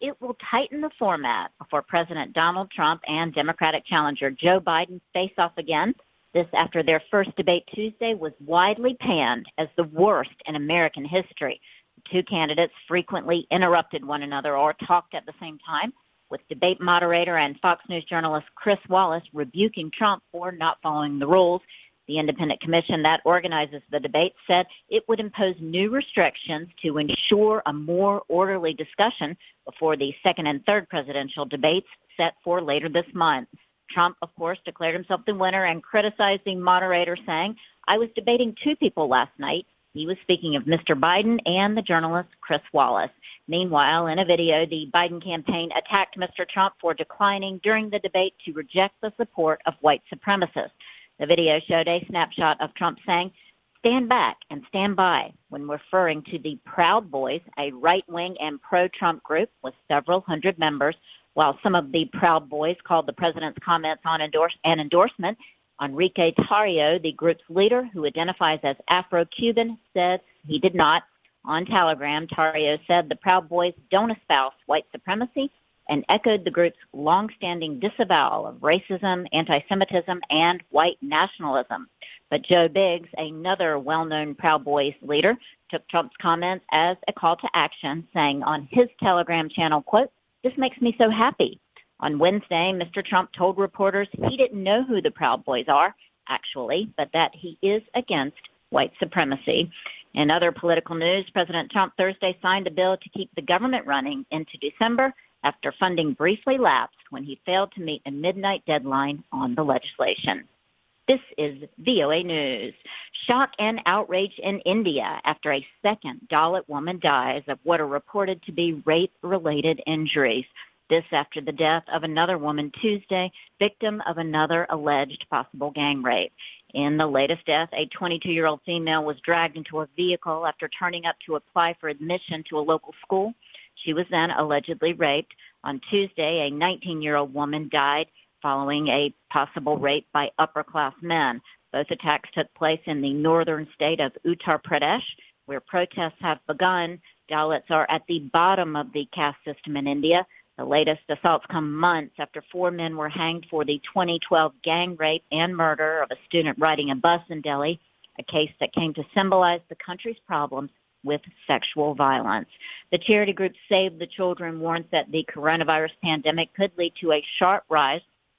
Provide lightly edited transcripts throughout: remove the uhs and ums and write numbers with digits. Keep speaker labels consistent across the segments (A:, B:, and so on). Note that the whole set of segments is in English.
A: it will tighten the format before President Donald Trump and Democratic challenger Joe Biden face off again. This after their first debate Tuesday was widely panned as the worst in American history. The two candidates frequently interrupted one another or talked at the same time, with debate moderator and Fox News journalist Chris Wallace rebuking Trump for not following the rules. The independent commission that organizes the debate said it would impose new restrictions to ensure a more orderly discussion before the second and third presidential debates set for later this month. Trump, of course, declared himself the winner and criticized the moderator, saying, "I was debating two people last night." He was speaking of Mr. Biden and the journalist Chris Wallace. Meanwhile, in a video, the Biden campaign attacked Mr. Trump for declining during the debate to reject the support of white supremacists. The video showed a snapshot of Trump saying, "Stand back and stand by," when referring to the Proud Boys, a right-wing and pro-Trump group with several hundred members. While some of the Proud Boys called the president's comments an endorsement, Enrique Tarrio, the group's leader, who identifies as Afro-Cuban, said he did not. On Telegram, Tarrio said the Proud Boys don't espouse white supremacy and echoed the group's longstanding disavowal of racism, anti-Semitism, and white nationalism. But Joe Biggs, another well-known Proud Boys leader, took Trump's comments as a call to action, saying on his Telegram channel, quote, "This makes me so happy." On Wednesday, Mr. Trump told reporters he didn't know who the Proud Boys are, actually, but that he is against white supremacy. In other political news, President Trump Thursday signed a bill to keep the government running into December after funding briefly lapsed when he failed to meet a midnight deadline on the legislation. This is VOA News. Shock and outrage in India after a second Dalit woman dies of what are reported to be rape-related injuries. This after the death of another woman Tuesday, victim of another alleged possible gang rape. In the latest death, a 22-year-old female was dragged into a vehicle after turning up to apply for admission to a local school. She was then allegedly raped. On Tuesday, a 19-year-old woman died following a possible rape by upper-class men. Both attacks took place in the northern state of Uttar Pradesh, where protests have begun. Dalits are at the bottom of the caste system in India. The latest assaults come months after 4 men were hanged for the 2012 gang rape and murder of a student riding a bus in Delhi, a case that came to symbolize the country's problems with sexual violence. The charity group Save the Children warns that the coronavirus pandemic could lead to a sharp rise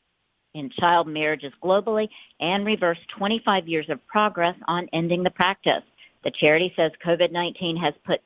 A: in child marriages globally and reverse 25 years of progress on ending the practice. The charity says COVID-19 has put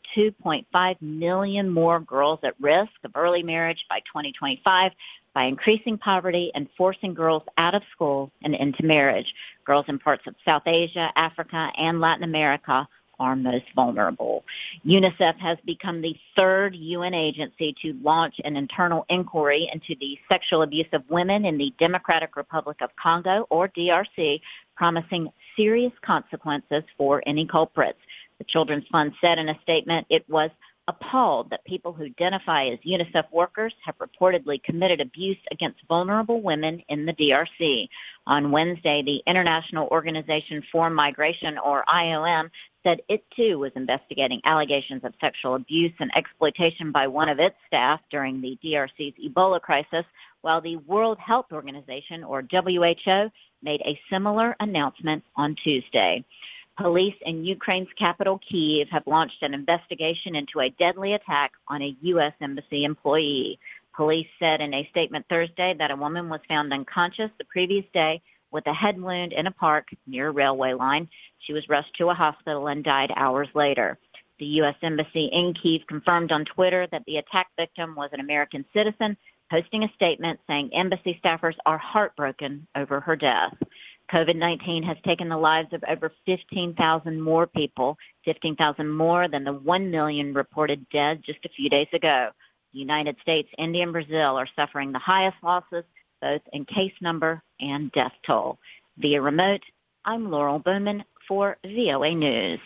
A: 2.5 million more girls at risk of early marriage by 2025 by increasing poverty and forcing girls out of school and into marriage. Girls in parts of South Asia, Africa, and Latin America are most vulnerable. UNICEF has become the third UN agency to launch an internal inquiry into the sexual abuse of women in the Democratic Republic of Congo, or DRC, promising serious consequences for any culprits. The Children's Fund said in a statement it was appalled that people who identify as UNICEF workers have reportedly committed abuse against vulnerable women in the DRC. On Wednesday, the International Organization for Migration, or IOM, said it too was investigating allegations of sexual abuse and exploitation by one of its staff during the DRC's Ebola crisis, while the World Health Organization, or WHO, made a similar announcement on Tuesday. Police in Ukraine's capital, Kyiv, have launched an investigation into a deadly attack on a U.S. Embassy employee. Police said in a statement Thursday that a woman was found unconscious the previous day with a head wound in a park near a railway line. She was rushed to a hospital and died hours later. The U.S. Embassy in Kyiv confirmed on Twitter that the attack victim was an American citizen, posting a statement saying embassy staffers are heartbroken over her death. COVID-19 has taken the lives of over 15,000 more people, 15,000 more than the 1 million reported dead just a few days ago. The United States, India, and Brazil are suffering the highest losses, both in case number and death toll. Via remote, I'm Laurel Bowman for VOA News.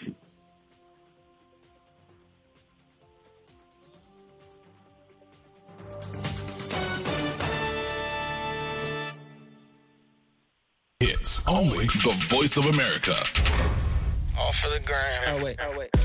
B: It's only the Voice of America.
C: All for the gram.
D: Oh, wait.